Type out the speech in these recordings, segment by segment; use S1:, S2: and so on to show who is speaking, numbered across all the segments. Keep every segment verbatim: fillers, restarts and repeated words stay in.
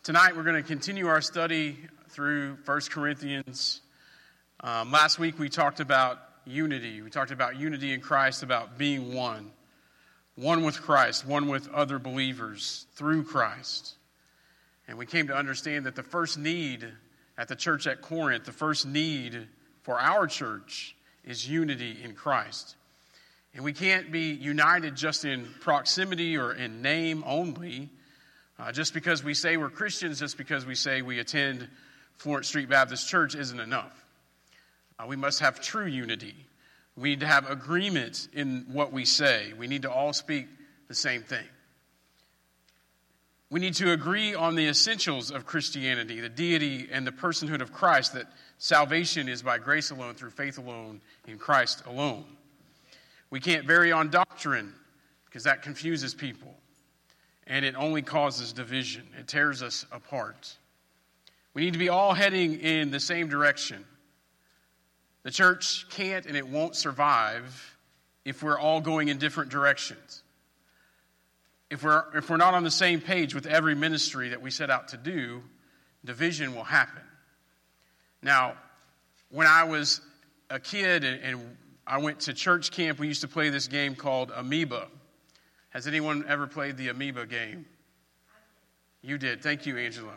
S1: Tonight we're going to continue our study through First Corinthians. Um, last week we talked about unity. We talked about unity in Christ, about being one. One with Christ, one with other believers through Christ. And we came to understand that the first need at the church at Corinth, the first need for our church is unity in Christ. And we can't be united just in proximity or in name only. Uh, just because we say we're Christians, just because we say we attend Florence Street Baptist Church isn't enough. Uh, we must have true unity. We need to have agreement in what we say. We need to all speak the same thing. We need to agree on the essentials of Christianity, the deity and the personhood of Christ, that salvation is by grace alone, through faith alone, in Christ alone. We can't vary on doctrine because that confuses people. And it only causes division. It tears us apart. We need to be all heading in the same direction. The church can't and it won't survive if we're all going in different directions. If we're, if we're not on the same page with every ministry that we set out to do, division will happen. Now, when I was a kid and, and I went to church camp, we used to play this game called Amoeba. Has anyone ever played the Amoeba game? You did. Thank you, Angela.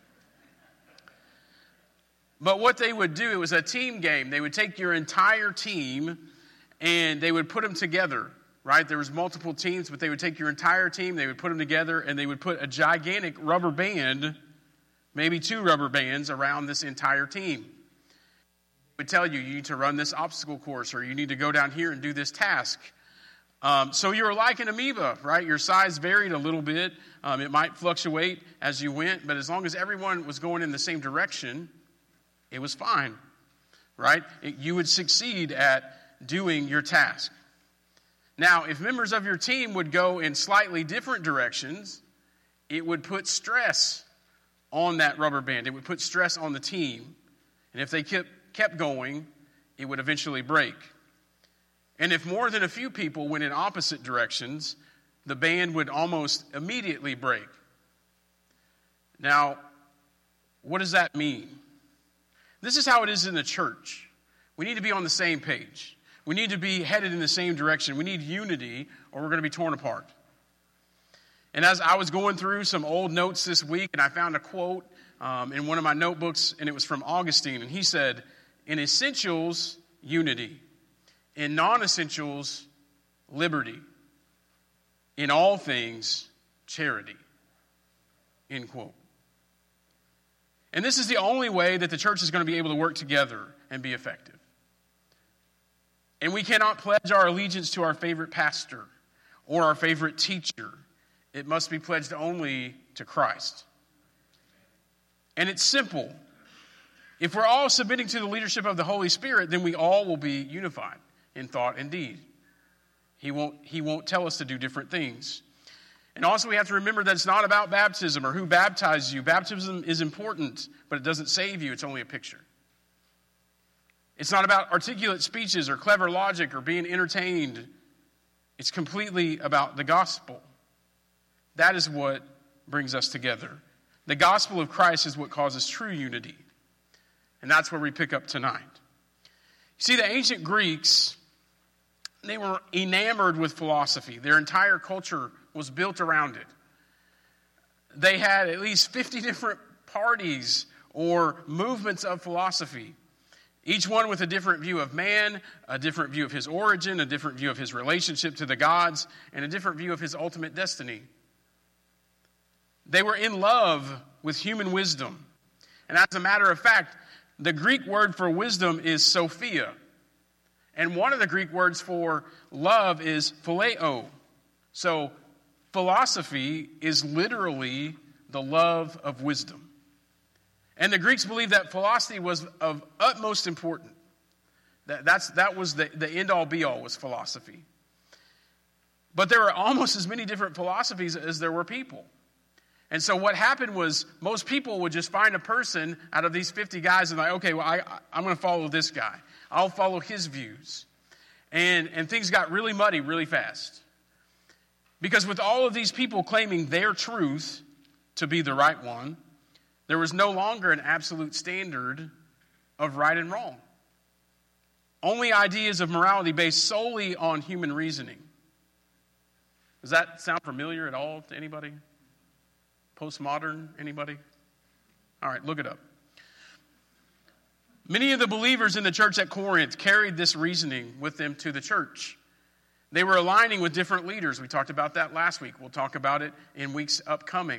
S1: But what they would do, it was a team game. They would take your entire team and they would put them together, right? There was multiple teams, but they would take your entire team, they would put them together, and they would put a gigantic rubber band, maybe two rubber bands, around this entire team. They would tell you, you need to run this obstacle course, or you need to go down here and do this task. Um, so you were like an amoeba, right? Your size varied a little bit. Um, it might fluctuate as you went, but as long as everyone was going in the same direction, it was fine, right? It, you would succeed at doing your task. Now, if members of your team would go in slightly different directions, it would put stress on that rubber band. It would put stress on the team. And if they kept, kept going, it would eventually break. And if more than a few people went in opposite directions, the band would almost immediately break. Now, what does that mean? This is how it is in the church. We need to be on the same page. We need to be headed in the same direction. We need unity, or we're going to be torn apart. And as I was going through some old notes this week, and I found a quote um, in one of my notebooks, and it was from Augustine, and he said, "In essentials, unity. In non-essentials, liberty. In all things, charity." End quote. And this is the only way that the church is going to be able to work together and be effective. And we cannot pledge our allegiance to our favorite pastor or our favorite teacher. It must be pledged only to Christ. And it's simple. If we're all submitting to the leadership of the Holy Spirit, then we all will be unified in thought and deed. He won't, he won't tell us to do different things. And also we have to remember that it's not about baptism or who baptizes you. Baptism is important, but it doesn't save you. It's only a picture. It's not about articulate speeches or clever logic or being entertained. It's completely about the gospel. That is what brings us together. The gospel of Christ is what causes true unity. And that's where we pick up tonight. You see, the ancient Greeks, they were enamored with philosophy. Their entire culture was built around it. They had at least fifty different parties or movements of philosophy, each one with a different view of man, a different view of his origin, a different view of his relationship to the gods, and a different view of his ultimate destiny. They were in love with human wisdom. And as a matter of fact, the Greek word for wisdom is Sophia. And one of the Greek words for love is phileo. So philosophy is literally the love of wisdom. And the Greeks believed that philosophy was of utmost importance. That, that's, that was the, the end-all, be-all was philosophy. But there were almost as many different philosophies as there were people. And so what happened was most people would just find a person out of these fifty guys and like, okay, well, I, I'm going to follow this guy. I'll follow his views. And, and things got really muddy really fast. Because with all of these people claiming their truth to be the right one, There was no longer an absolute standard of right and wrong. Only ideas of morality based solely on human reasoning. Does that sound familiar at all to anybody? Postmodern, anybody? All right, look it up. Many of the believers in the church at Corinth carried this reasoning with them to the church. They were aligning with different leaders. We talked about that last week. We'll talk about it in weeks upcoming.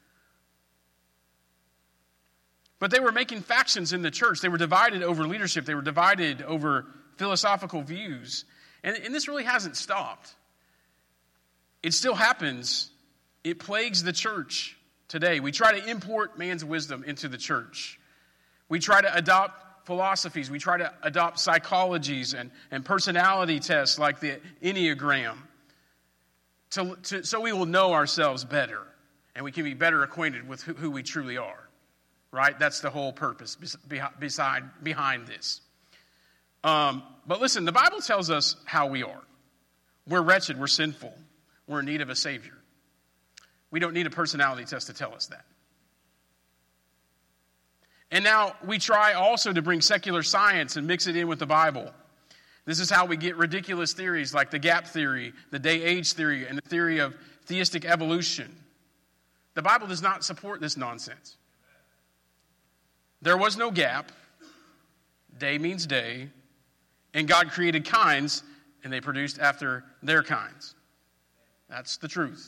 S1: But they were making factions in the church. They were divided over leadership. They were divided over philosophical views. And, and this really hasn't stopped. It still happens. It plagues the church today. We try to import man's wisdom into the church. We try to adopt philosophies. We try to adopt psychologies and, and personality tests like the Enneagram to, to, so we will know ourselves better and we can be better acquainted with who, who we truly are. Right? That's the whole purpose beside, behind this. Um, but listen, the Bible tells us how we are. We're wretched. We're sinful. We're in need of a Savior. We don't need a personality test to tell us that. And now we try also to bring secular science and mix it in with the Bible. This is how we get ridiculous theories like the gap theory, the day-age theory, and the theory of theistic evolution. The Bible does not support this nonsense. There was no gap. Day means day. And God created kinds, and they produced after their kinds. That's the truth.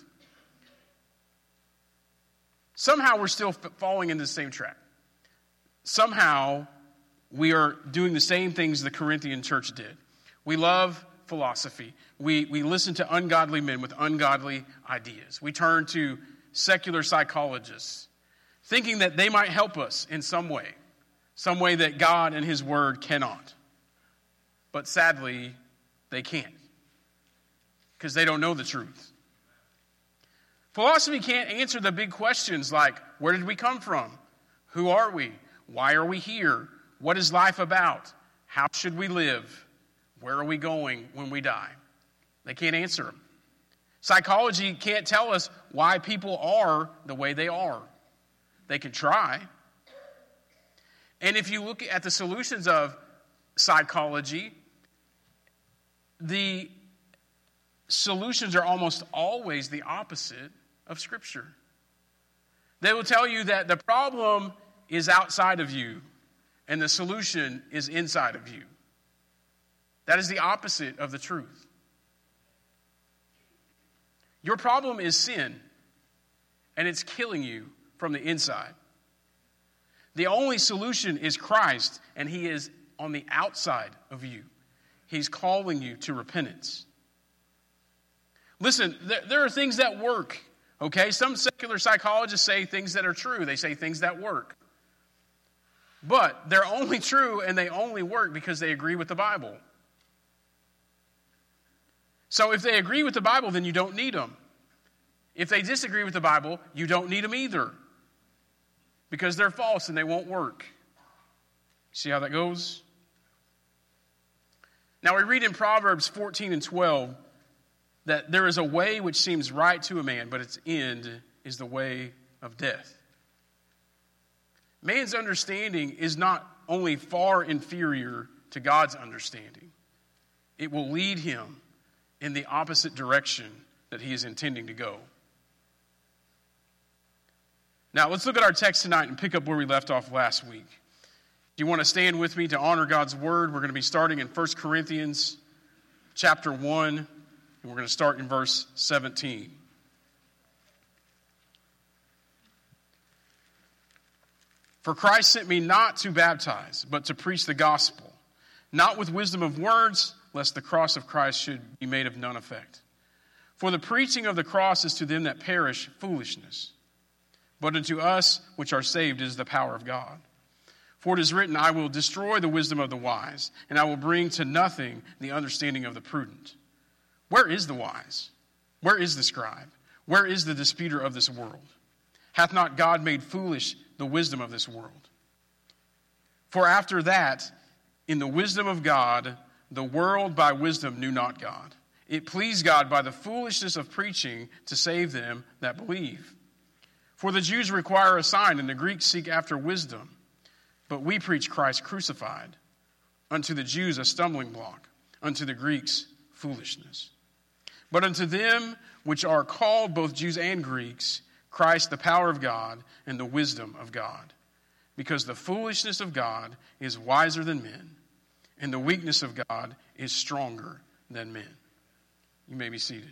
S1: Somehow we're still f- falling into the same track. Somehow we are doing the same things the Corinthian church did. We love philosophy. We, we listen to ungodly men with ungodly ideas. We turn to secular psychologists, thinking that they might help us in some way, some way that God and His Word cannot. But sadly, they can't, because they don't know the truth. Philosophy can't answer the big questions like, where did we come from? Who are we? Why are we here? What is life about? How should we live? Where are we going when we die? They can't answer them. Psychology can't tell us why people are the way they are. They can try. And if you look at the solutions of psychology, the solutions are almost always the opposite of Scripture. They will tell you that the problem is outside of you and the solution is inside of you. That is the opposite of the truth. Your problem is sin, and it's killing you from the inside. The only solution is Christ, and He is on the outside of you. He's calling you to repentance. Listen, there, there are things that work, okay? Some secular psychologists say things that are true. They say things that work. But they're only true and they only work because they agree with the Bible. So if they agree with the Bible, then you don't need them. If they disagree with the Bible, you don't need them either. Because they're false and they won't work. See how that goes? Now we read in Proverbs fourteen and twelve that there is a way which seems right to a man, but its end is the way of death. Man's understanding is not only far inferior to God's understanding, it will lead him in the opposite direction that he is intending to go. Now, let's look at our text tonight and pick up where we left off last week. Do you want to stand with me to honor God's word? We're going to be starting in First Corinthians chapter one, and we're going to start in verse seventeen. For Christ sent me not to baptize, but to preach the gospel, not with wisdom of words, lest the cross of Christ should be made of none effect. For the preaching of the cross is to them that perish foolishness, but unto us which are saved is the power of God. For it is written, I will destroy the wisdom of the wise, and I will bring to nothing the understanding of the prudent. Where is the wise? Where is the scribe? Where is the disputer of this world? Hath not God made foolish the wisdom of this world? For after that, in the wisdom of God, the world by wisdom knew not God. It pleased God by the foolishness of preaching to save them that believe. For the Jews require a sign, and the Greeks seek after wisdom. But we preach Christ crucified, unto the Jews a stumbling block, unto the Greeks foolishness. But unto them which are called, both Jews and Greeks, Christ the power of God and the wisdom of God. Because the foolishness of God is wiser than men, and the weakness of God is stronger than men. You may be seated.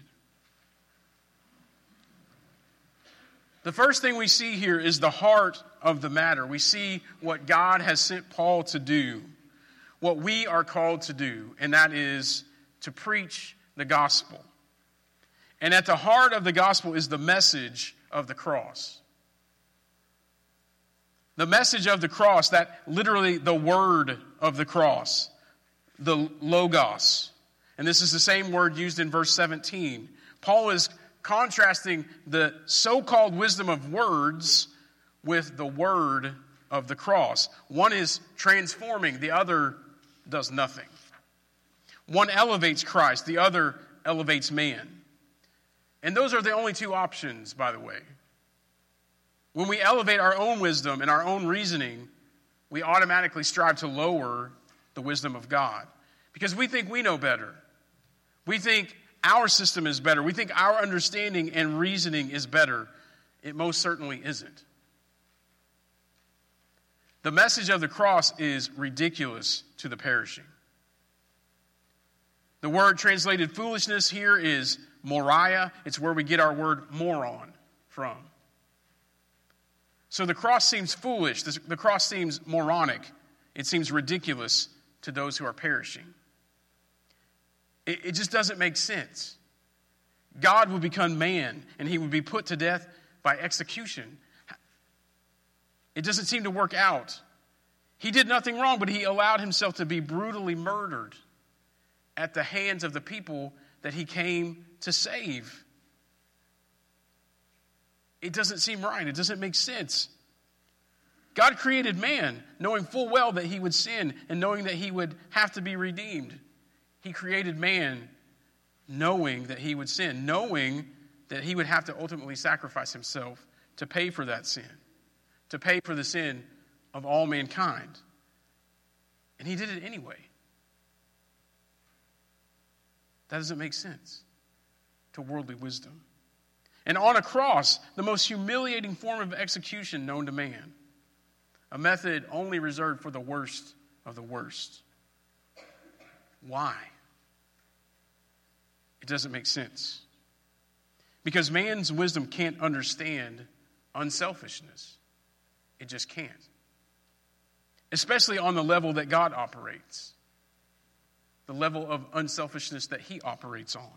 S1: The first thing we see here is the heart of the matter. We see what God has sent Paul to do, what we are called to do, and that is to preach the gospel. And at the heart of the gospel is the message of the cross. The message of the cross, that literally the word of the cross, the logos. And this is the same word used in verse seventeen. Paul is contrasting the so-called wisdom of words with the word of the cross. One is transforming, the other does nothing. One elevates Christ, the other elevates man. And those are the only two options, by the way. When we elevate our own wisdom and our own reasoning, we automatically strive to lower the wisdom of God. Because we think we know better. We think our system is better. We think our understanding and reasoning is better. It most certainly isn't. The message of the cross is ridiculous to the perishing. The word translated foolishness here is moria. It's where we get our word moron from. So the cross seems foolish. The cross seems moronic. It seems ridiculous to those who are perishing. It, it just doesn't make sense. God would become man, and he would be put to death by execution. It doesn't seem to work out. He did nothing wrong, but he allowed himself to be brutally murdered at the hands of the people that he came to save. It doesn't seem right. It doesn't make sense. God created man knowing full well that he would sin and knowing that he would have to be redeemed. He created man knowing that he would sin, knowing that he would have to ultimately sacrifice himself to pay for that sin, to pay for the sin of all mankind. And he did it anyway. That doesn't make sense to worldly wisdom. And on a cross, the most humiliating form of execution known to man, a method only reserved for the worst of the worst. Why? It doesn't make sense. Because man's wisdom can't understand unselfishness. It just can't. Especially on the level that God operates. The level of unselfishness that he operates on.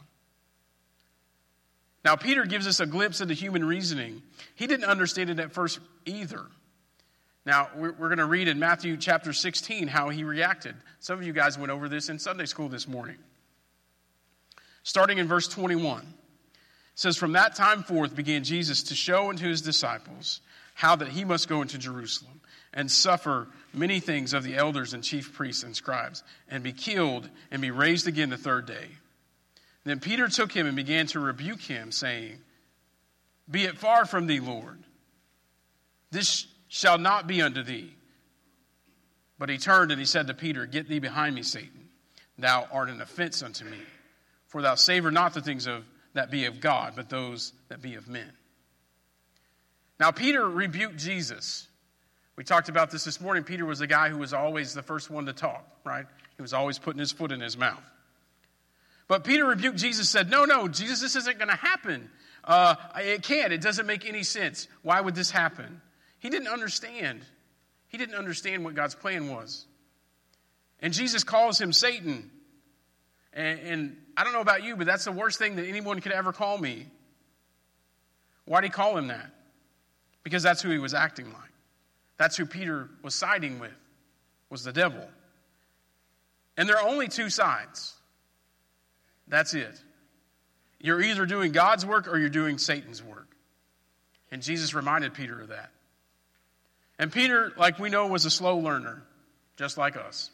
S1: Now, Peter gives us a glimpse into human reasoning. He didn't understand it at first either. Now, we're, we're going to read in Matthew chapter sixteen how he reacted. Some of you guys went over this in Sunday school this morning. Starting in verse twenty-one. It says, "From that time forth began Jesus to show unto his disciples how that he must go into Jerusalem and suffer many things of the elders and chief priests and scribes, and be killed and be raised again the third day. Then Peter took him and began to rebuke him, saying, Be it far from thee, Lord. This shall not be unto thee. But he turned and he said to Peter, Get thee behind me, Satan. Thou art an offense unto me. For thou savor not the things of that be of God, but those that be of men." Now Peter rebuked Jesus. We talked about this this morning. Peter was the guy who was always the first one to talk, right? He was always putting his foot in his mouth. But Peter rebuked Jesus, said, no, no, Jesus, this isn't going to happen. Uh, it can't. It doesn't make any sense. Why would this happen? He didn't understand. He didn't understand what God's plan was. And Jesus calls him Satan. And, and I don't know about you, but that's the worst thing that anyone could ever call me. Why did he call him that? Because that's who he was acting like. That's who Peter was siding with, was the devil. And there are only two sides. That's it. You're either doing God's work or you're doing Satan's work. And Jesus reminded Peter of that. And Peter, like we know, was a slow learner, just like us.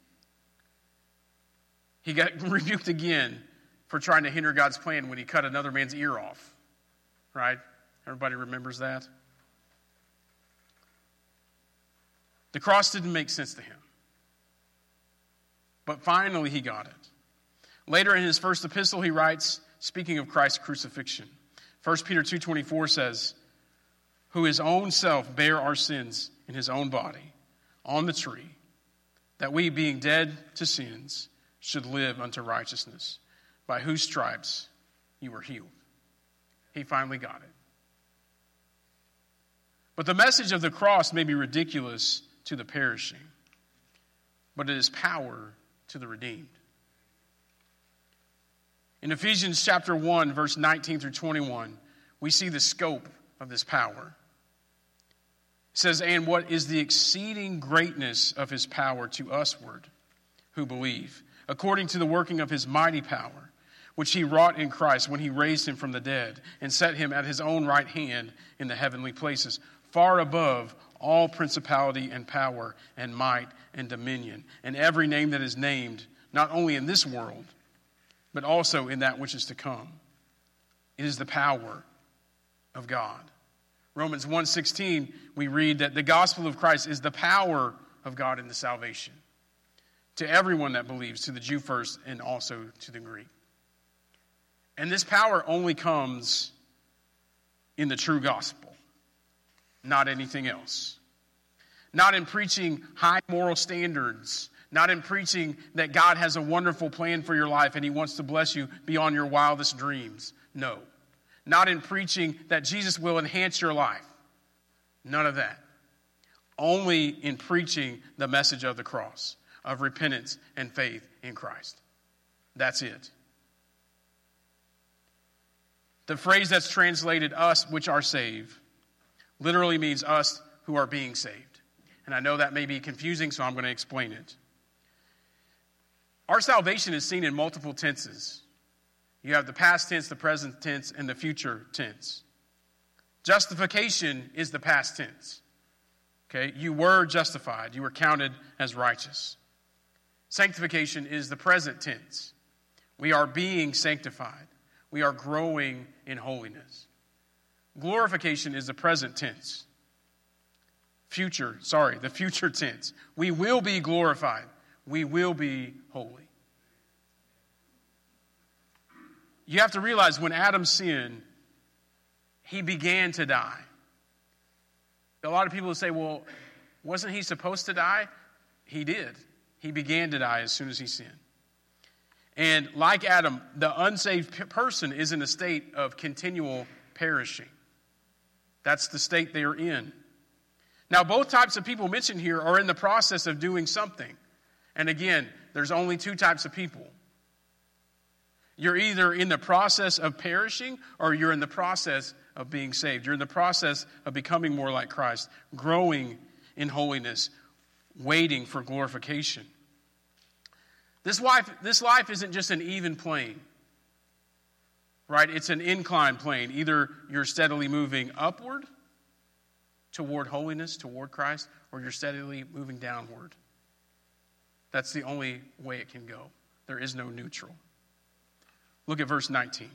S1: He got rebuked again for trying to hinder God's plan when he cut another man's ear off. Right? Everybody remembers that? The cross didn't make sense to him. But finally he got it. Later in his first epistle he writes, speaking of Christ's crucifixion, First Peter two twenty-four says, who his own self bare our sins in his own body on the tree, that we, being dead to sins, should live unto righteousness, by whose stripes you were healed. He finally got it. But the message of the cross may be ridiculous to the perishing, but it is power to the redeemed. In Ephesians chapter one, verse nineteen through twenty-one, we see the scope of this power. It says, and what is the exceeding greatness of his power to usward who believe, according to the working of his mighty power, which he wrought in Christ when he raised him from the dead and set him at his own right hand in the heavenly places, far above all principality and power and might and dominion, and every name that is named, not only in this world, but also in that which is to come. It is the power of God. Romans one sixteen, we read that the gospel of Christ is the power of God in the salvation to everyone that believes, to the Jew first and also to the Greek. And this power only comes in the true gospel, not anything else. Not in preaching high moral standards, not in preaching that God has a wonderful plan for your life and he wants to bless you beyond your wildest dreams. No. Not in preaching that Jesus will enhance your life. None of that. Only in preaching the message of the cross, of repentance and faith in Christ. That's it. The phrase that's translated us which are saved literally means us who are being saved. And I know that may be confusing, so I'm going to explain it. Our salvation is seen in multiple tenses. You have the past tense, the present tense, and the future tense. Justification is the past tense. Okay, you were justified. You were counted as righteous. Sanctification is the present tense. We are being sanctified. We are growing in holiness. Glorification is the present tense. Future, sorry, the future tense. We will be glorified. We will be holy. You have to realize when Adam sinned, he began to die. A lot of people will say, well, wasn't he supposed to die? He did. He began to die as soon as he sinned. And like Adam, the unsaved person is in a state of continual perishing. That's the state they are in. Now, both types of people mentioned here are in the process of doing something. And again, there's only two types of people. You're either in the process of perishing or you're in the process of being saved. You're in the process of becoming more like Christ, growing in holiness, waiting for glorification. This life, this life isn't just an even plane, right? It's an inclined plane. Either you're steadily moving upward toward holiness, toward Christ, or you're steadily moving downward. That's the only way it can go. There is no neutral. Look at verse nineteen.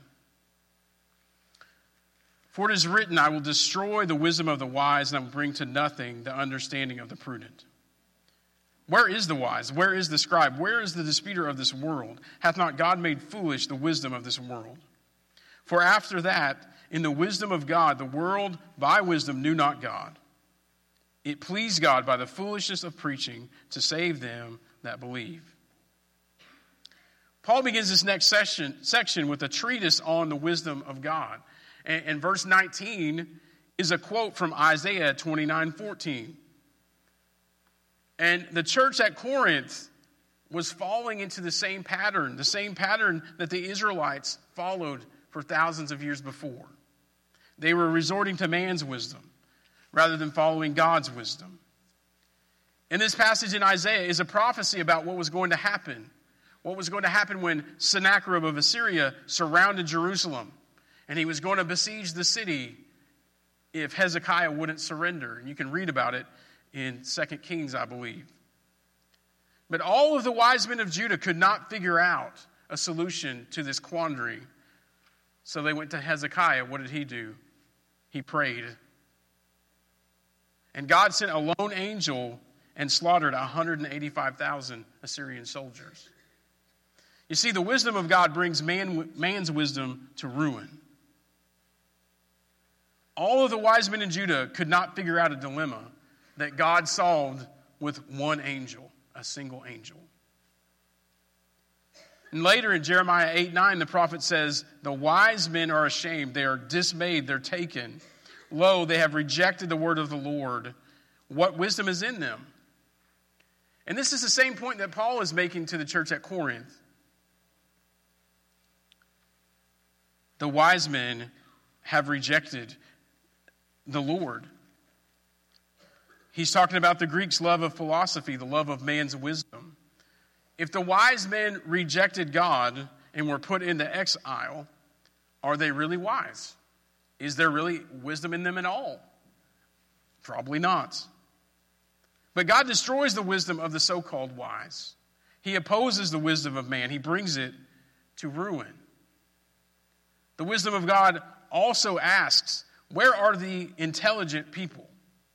S1: For it is written, I will destroy the wisdom of the wise, and I will bring to nothing the understanding of the prudent. Where is the wise? Where is the scribe? Where is the disputer of this world? Hath not God made foolish the wisdom of this world? For after that, in the wisdom of God, the world by wisdom knew not God. It pleased God by the foolishness of preaching to save them that believe. Paul begins this next section, section with a treatise on the wisdom of God. And, and verse nineteen is a quote from Isaiah twenty-nine fourteen. And the church at Corinth was falling into the same pattern, the same pattern that the Israelites followed for thousands of years before. They were resorting to man's wisdom rather than following God's wisdom. And this passage in Isaiah is a prophecy about what was going to happen. What was going to happen when Sennacherib of Assyria surrounded Jerusalem. And he was going to besiege the city if Hezekiah wouldn't surrender. And you can read about it in Second Kings, I believe. But all of the wise men of Judah could not figure out a solution to this quandary. So they went to Hezekiah. What did he do? He prayed. And God sent a lone angel, and slaughtered one hundred eighty-five thousand Assyrian soldiers. You see, the wisdom of God brings man, man's wisdom to ruin. All of the wise men in Judah could not figure out a dilemma that God solved with one angel, a single angel. And later in Jeremiah eight nine, the prophet says, the wise men are ashamed, they are dismayed, they're taken. Lo, they have rejected the word of the Lord. What wisdom is in them? And this is the same point that Paul is making to the church at Corinth. The wise men have rejected the Lord. He's talking about the Greeks' love of philosophy, the love of man's wisdom. If the wise men rejected God and were put into exile, are they really wise? Is there really wisdom in them at all? Probably not. But God destroys the wisdom of the so-called wise. He opposes the wisdom of man. He brings it to ruin. The wisdom of God also asks, where are the intelligent people?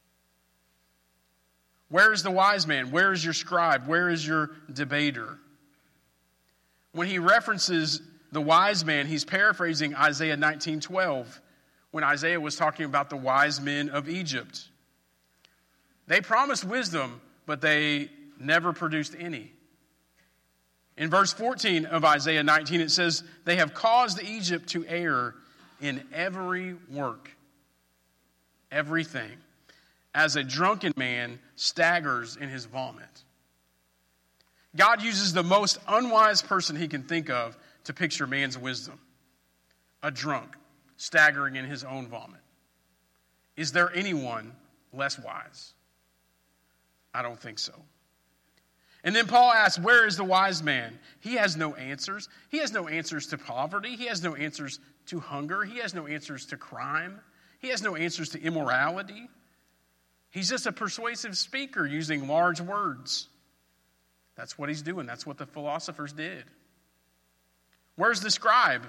S1: Where is the wise man? Where is your scribe? Where is your debater? When he references the wise man, he's paraphrasing Isaiah nineteen twelve, when Isaiah was talking about the wise men of Egypt. They promised wisdom, but they never produced any. In verse fourteen of Isaiah nineteen, it says, they have caused Egypt to err in every work, everything, as a drunken man staggers in his vomit. God uses the most unwise person he can think of to picture man's wisdom. A drunk staggering in his own vomit. Is there anyone less wise? I don't think so. And then Paul asks, where is the wise man? He has no answers. He has no answers to poverty. He has no answers to hunger. He has no answers to crime. He has no answers to immorality. He's just a persuasive speaker using large words. That's what he's doing. That's what the philosophers did. Where's the scribe?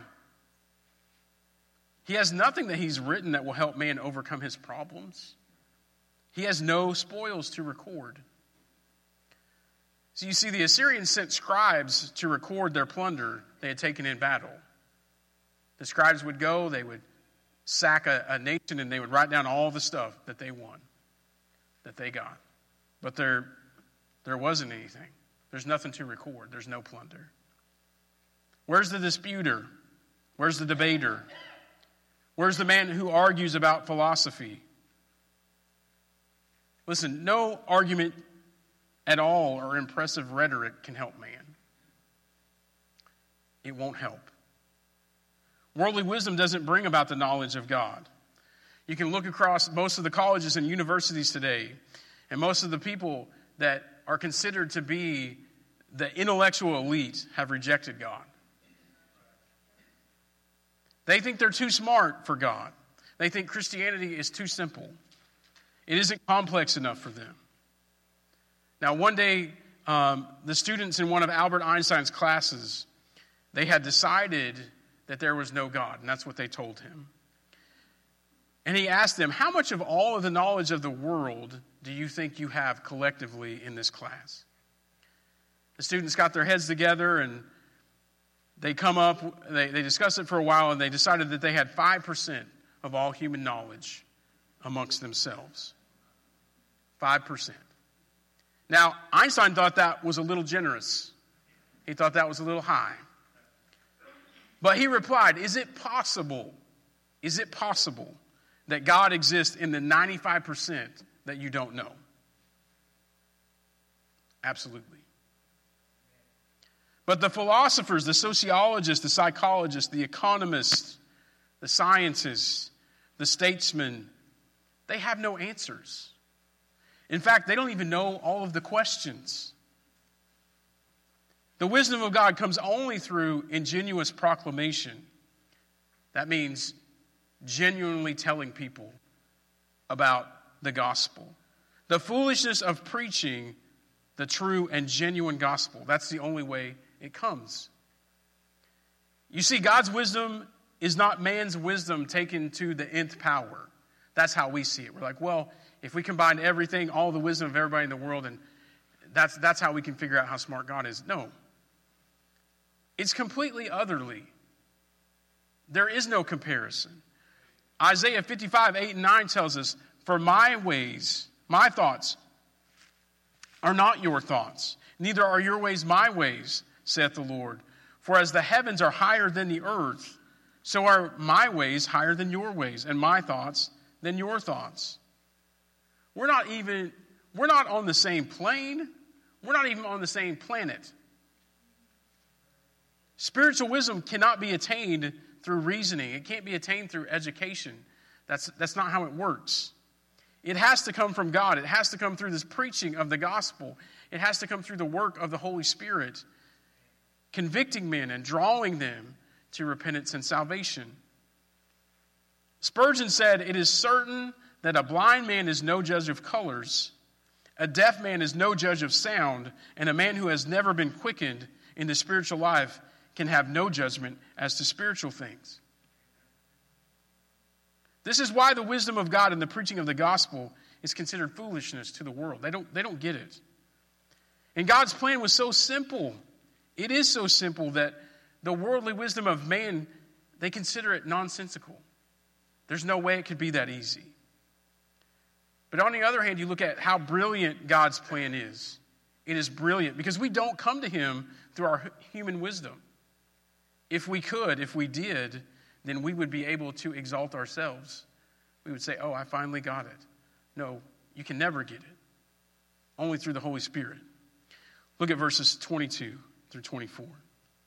S1: He has nothing that he's written that will help man overcome his problems. He has no spoils to record. So you see, the Assyrians sent scribes to record their plunder they had taken in battle. The scribes would go, they would sack a, a nation, and they would write down all the stuff that they won, that they got. But there, there wasn't anything. There's nothing to record. There's no plunder. Where's the disputer? Where's the debater? Where's the man who argues about philosophy? Listen, no argument at all or impressive rhetoric can help man. It won't help. Worldly wisdom doesn't bring about the knowledge of God. You can look across most of the colleges and universities today, and most of the people that are considered to be the intellectual elite have rejected God. They think they're too smart for God. They think Christianity is too simple. It isn't complex enough for them. Now, one day, um, the students in one of Albert Einstein's classes, they had decided that there was no God, and that's what they told him. And he asked them, how much of all of the knowledge of the world do you think you have collectively in this class? The students got their heads together, and they come up, they, they discussed it for a while, and they decided that they had five percent of all human knowledge amongst themselves. five percent. Now, Einstein thought that was a little generous. He thought that was a little high. But he replied, is it possible, is it possible that God exists in the ninety-five percent that you don't know? Absolutely. But the philosophers, the sociologists, the psychologists, the economists, the scientists, the statesmen, they have no answers. In fact, they don't even know all of the questions. The wisdom of God comes only through ingenuous proclamation. That means genuinely telling people about the gospel. The foolishness of preaching the true and genuine gospel. That's the only way it comes. You see, God's wisdom is not man's wisdom taken to the nth power. That's how we see it. We're like, well, if we combine everything, all the wisdom of everybody in the world, and that's, that's how we can figure out how smart God is. No. It's completely otherly. There is no comparison. Isaiah fifty-five, eight and nine tells us, for my ways, my thoughts, are not your thoughts. Neither are your ways my ways, saith the Lord. For as the heavens are higher than the earth, so are my ways higher than your ways, and my thoughts than your thoughts. We're not even, we're not on the same plane. We're not even on the same planet. Spiritual wisdom cannot be attained through reasoning. It can't be attained through education. That's, that's not how it works. It has to come from God. It has to come through this preaching of the gospel. It has to come through the work of the Holy Spirit, convicting men and drawing them to repentance and salvation. Spurgeon said, it is certain that a blind man is no judge of colors, a deaf man is no judge of sound, and a man who has never been quickened in the spiritual life can have no judgment as to spiritual things. This is why the wisdom of God and the preaching of the gospel is considered foolishness to the world. They don't, they don't get it. And God's plan was so simple. It is so simple that the worldly wisdom of man, they consider it nonsensical. There's no way it could be that easy. But on the other hand, you look at how brilliant God's plan is. It is brilliant because we don't come to him through our human wisdom. If we could, if we did, then we would be able to exalt ourselves. We would say, oh, I finally got it. No, you can never get it. Only through the Holy Spirit. Look at verses twenty-two through twenty-four. It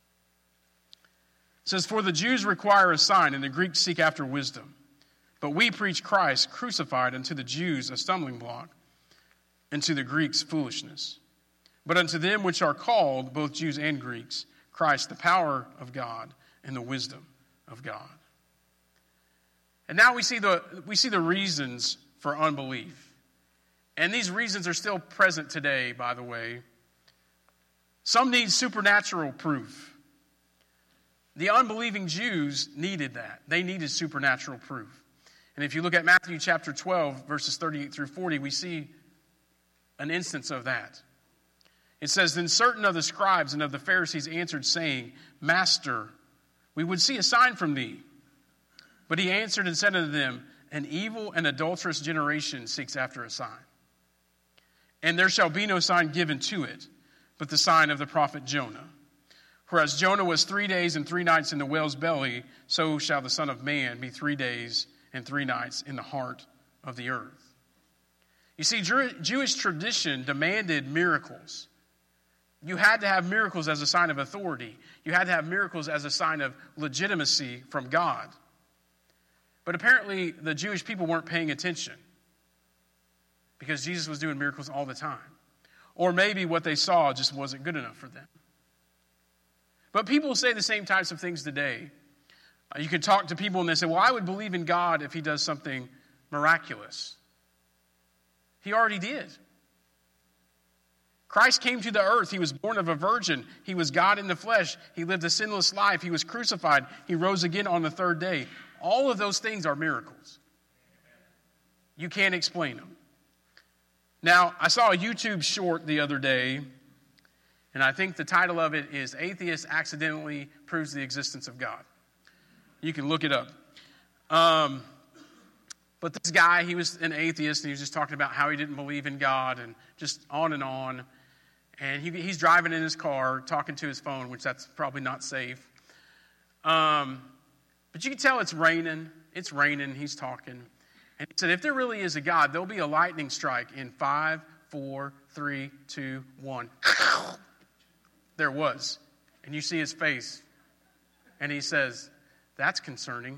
S1: says, for the Jews require a sign, and the Greeks seek after wisdom. But we preach Christ crucified, unto the Jews a stumbling block, and to the Greeks foolishness. But unto them which are called, both Jews and Greeks, Christ the power of God and the wisdom of God. And now we see the we see the reasons for unbelief. And these reasons are still present today, by the way. Some need supernatural proof. The unbelieving Jews needed that. They needed supernatural proof. And if you look at Matthew chapter twelve, verses thirty-eight through forty, we see an instance of that. It says, then certain of the scribes and of the Pharisees answered, saying, Master, we would see a sign from thee. But he answered and said unto them, an evil and adulterous generation seeks after a sign. And there shall be no sign given to it, but the sign of the prophet Jonah. For as Jonah was three days and three nights in the whale's belly, so shall the Son of Man be three days and three nights in the heart of the earth. You see, Jewish tradition demanded miracles. You had to have miracles as a sign of authority. You had to have miracles as a sign of legitimacy from God. But apparently, the Jewish people weren't paying attention because Jesus was doing miracles all the time. Or maybe what they saw just wasn't good enough for them. But people say the same types of things today. Uh, you can talk to people and they say, well, I would believe in God if he does something miraculous. He already did. Christ came to the earth. He was born of a virgin. He was God in the flesh. He lived a sinless life. He was crucified. He rose again on the third day. All of those things are miracles. You can't explain them. Now, I saw a YouTube short the other day, and I think the title of it is Atheist Accidentally Proves the Existence of God. You can look it up. Um, but this guy, he was an atheist, and he was just talking about how he didn't believe in God and just on and on. And he, he's driving in his car, talking to his phone, which that's probably not safe. Um, but you can tell it's raining. It's raining. He's talking. And he said, if there really is a God, there'll be a lightning strike in five, four, three, two, one. There was. And you see his face. And he says, that's concerning.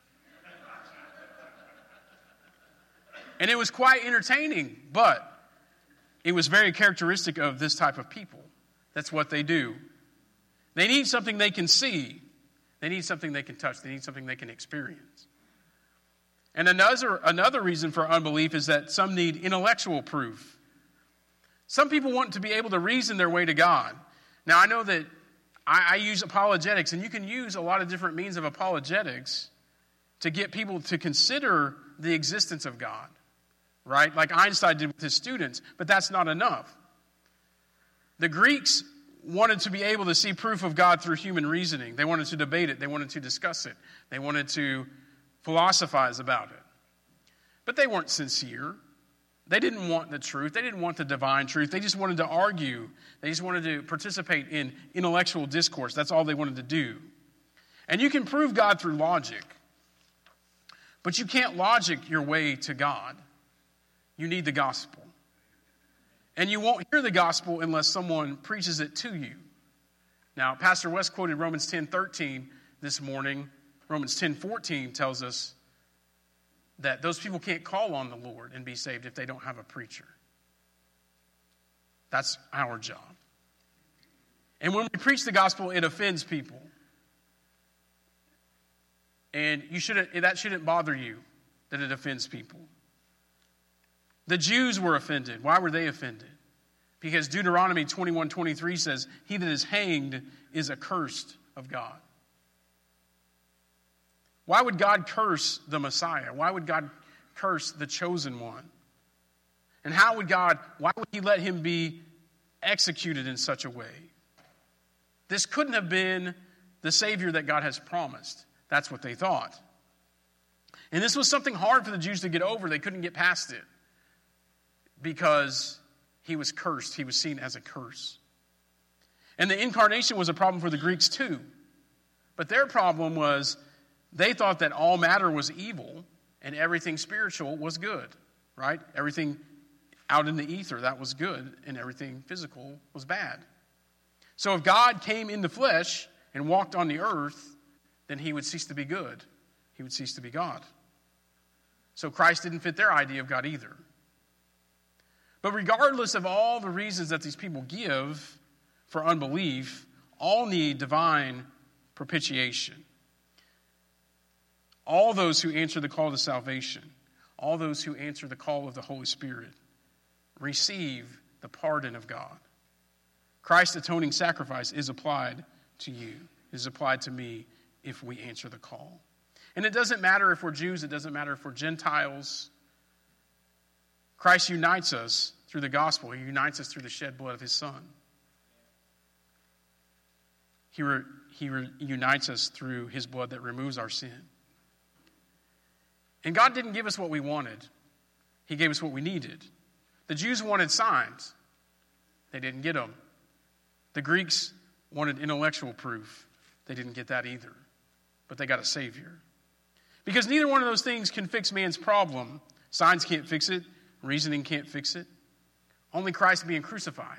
S1: And it was quite entertaining, but it was very characteristic of this type of people. That's what they do. They need something they can see. They need something they can touch. They need something they can experience. And another, another reason for unbelief is that some need intellectual proof. Some people want to be able to reason their way to God. Now, I know that I, I use apologetics, and you can use a lot of different means of apologetics to get people to consider the existence of God. right? Like Einstein did with his students, but that's not enough. The Greeks wanted to be able to see proof of God through human reasoning. They wanted to debate it. They wanted to discuss it. They wanted to philosophize about it. But they weren't sincere. They didn't want the truth. They didn't want the divine truth. They just wanted to argue. They just wanted to participate in intellectual discourse. That's all they wanted to do. And you can prove God through logic, but you can't logic your way to God. You need the gospel. And you won't hear the gospel unless someone preaches it to you. Now, Pastor West quoted Romans ten thirteen this morning. Romans ten fourteen tells us that those people can't call on the Lord and be saved if they don't have a preacher. That's our job. And when we preach the gospel, it offends people. And you shouldn't, that shouldn't bother you that it offends people. The Jews were offended. Why were they offended? Because Deuteronomy twenty-one twenty-three says, "He that is hanged is accursed of God." Why would God curse the Messiah? Why would God curse the chosen one? And how would God, why would he let him be executed in such a way? This couldn't have been the Savior that God has promised. That's what they thought. And this was something hard for the Jews to get over. They couldn't get past it because he was cursed. He was seen as a curse. And the incarnation was a problem for the Greeks too. But their problem was they thought that all matter was evil and everything spiritual was good, right? Everything out in the ether, that was good, and everything physical was bad. So if God came in the flesh and walked on the earth, then he would cease to be good. He would cease to be God. So Christ didn't fit their idea of God either. But regardless of all the reasons that these people give for unbelief, all need divine propitiation. All those who answer the call to salvation, all those who answer the call of the Holy Spirit, receive the pardon of God. Christ's atoning sacrifice is applied to you, is applied to me if we answer the call. And it doesn't matter if we're Jews, it doesn't matter if we're Gentiles. Christ unites us through the gospel. He unites us through the shed blood of his Son. He, re, he re, unites us through his blood that removes our sin. And God didn't give us what we wanted. He gave us what we needed. The Jews wanted signs. They didn't get them. The Greeks wanted intellectual proof. They didn't get that either. But they got a Savior. Because neither one of those things can fix man's problem. Signs can't fix it. Reasoning can't fix it. Only Christ being crucified.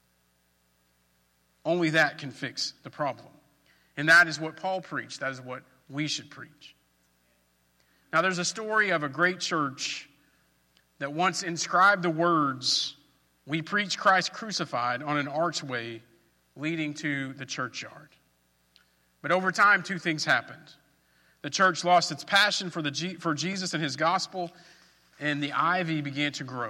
S1: Only that can fix the problem. And that is what Paul preached. That is what we should preach. Now, there's a story of a great church that once inscribed the words, "We preach Christ crucified," on an archway leading to the churchyard. But over time, two things happened. The church lost its passion for, the G- for Jesus and his gospel, and the ivy began to grow.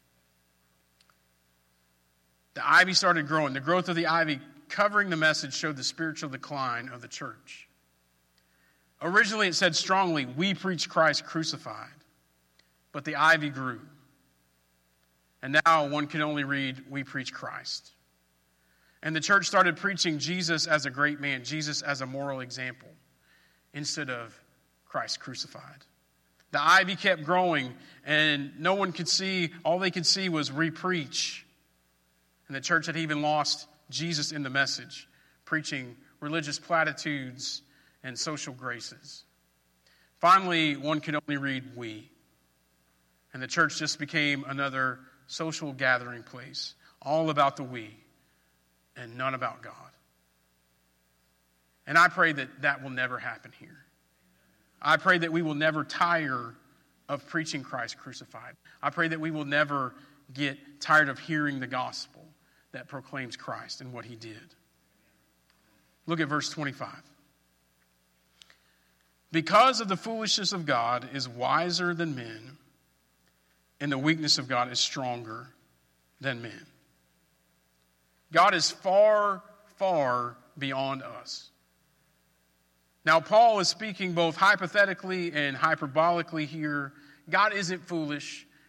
S1: The ivy started growing. The growth of the ivy covering the message showed the spiritual decline of the church. Originally, it said strongly, "We preach Christ crucified." But the ivy grew. And now one can only read, "We preach Christ." And the church started preaching Jesus as a great man, Jesus as a moral example, instead of Christ crucified. The ivy kept growing, and no one could see, all they could see was re-preach. And the church had even lost Jesus in the message, preaching religious platitudes and social graces. Finally, one could only read "we." And the church just became another social gathering place, all about the we, and none about God. And I pray that that will never happen here. I pray that we will never tire of preaching Christ crucified. I pray that we will never get tired of hearing the gospel that proclaims Christ and what he did. Look at verse twenty-five. "Because of the foolishness of God is wiser than men, and the weakness of God is stronger than men." God is far, far beyond us. Now, Paul is speaking both hypothetically and hyperbolically here. God isn't foolish.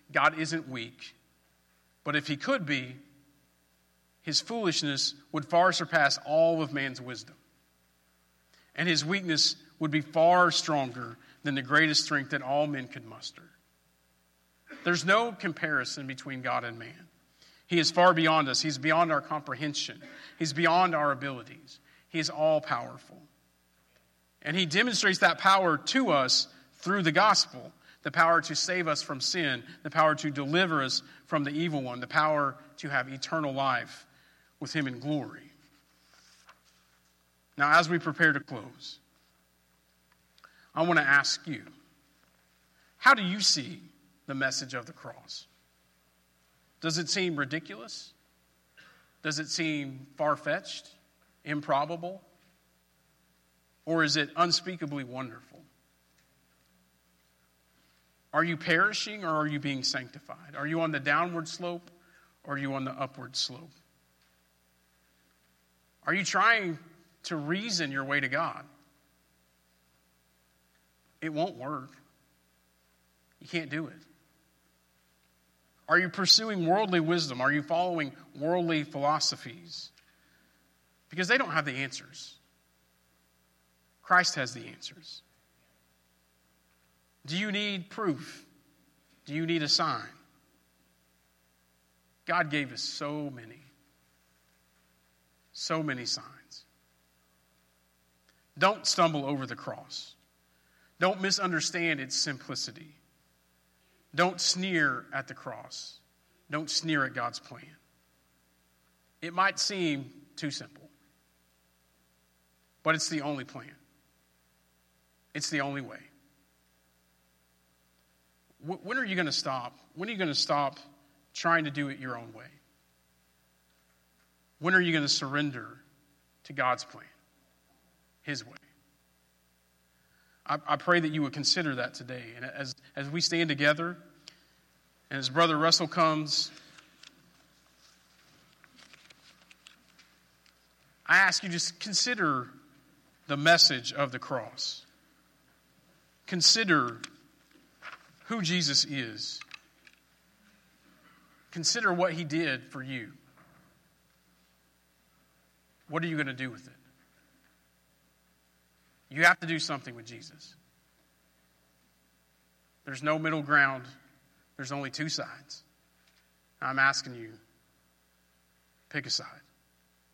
S1: God isn't weak, but if he could be, his foolishness would far surpass all of man's wisdom. And his weakness would be far stronger than the greatest strength that all men could muster. There's no comparison between God and man. He is far beyond us. He's beyond our comprehension. He's beyond our abilities. He is all-powerful. And he demonstrates that power to us through the gospel, the power to save us from sin, the power to deliver us from the evil one, the power to have eternal life with him in glory. Now, as we prepare to close, I want to ask you, how do you see the message of the cross? Does it seem ridiculous? Does it seem far-fetched, improbable? Or is it unspeakably wonderful? Are you perishing or are you being sanctified? Are you on the downward slope or are you on the upward slope? Are you trying to reason your way to God? It won't work. You can't do it. Are you pursuing worldly wisdom? Are you following worldly philosophies? Because they don't have the answers. Christ has the answers. Do you need proof? Do you need a sign? God gave us so many, so many signs. Don't stumble over the cross. Don't misunderstand its simplicity. Don't sneer at the cross. Don't sneer at God's plan. It might seem too simple, but it's the only plan. It's the only way. When are you going to stop? When are you going to stop trying to do it your own way? When are you going to surrender to God's plan, his way? I, I pray that you would consider that today. And as, as we stand together, and as Brother Russell comes, I ask you to just consider the message of the cross. Consider who Jesus is. Consider what he did for you. What are you going to do with it? You have to do something with Jesus. There's no middle ground. There's only two sides. I'm asking you, pick a side.